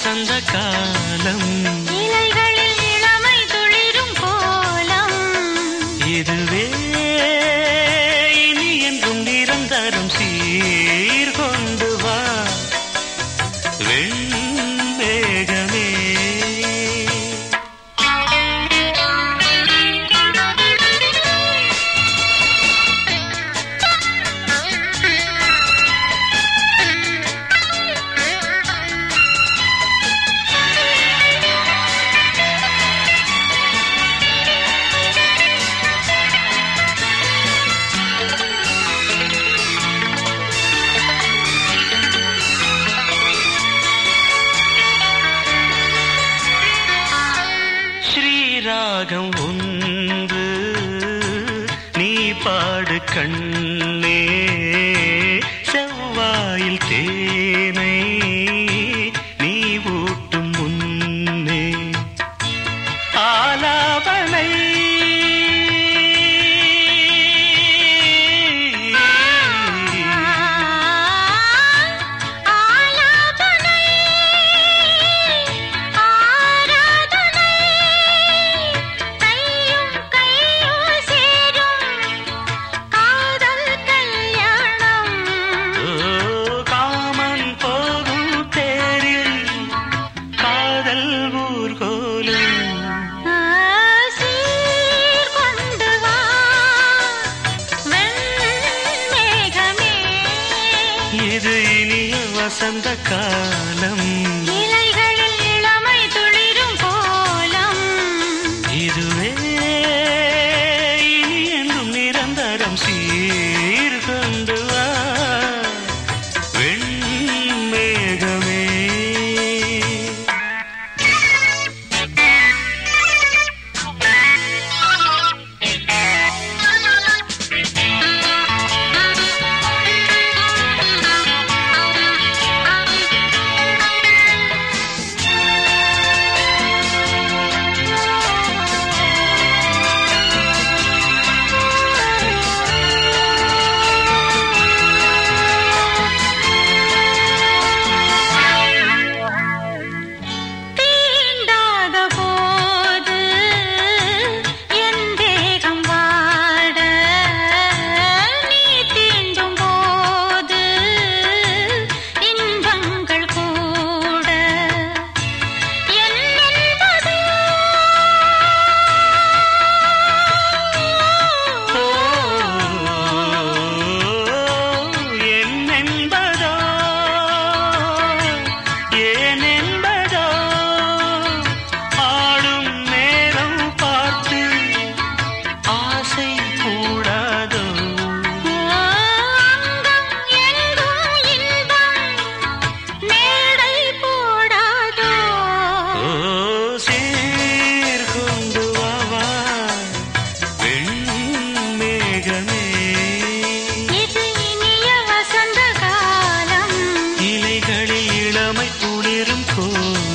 வசந்த காலம், இலைகளில் இளமை துளிரும் கோலம், இதுவே இனி என்றும் நிரந்தரம் சீர்கொண்டு வா வெண்மேகமே. ராகம் ஒன்று நீ பாடு கண்ணே, செவ்வாயில் தேனை நீ ஊட்டும் முன்னே ஆலாபனை இது இனிய வசந்த காலம், இலைகளில் இளமை துளிரும் கோலம், இதுவே இனி என்றும் நிரந்தரம் சீர்கொண்டு வா வெண்மேகமே. இது இனிய வசந்த காலம், இலைகளில் இளமை துளிரும் கோலம்.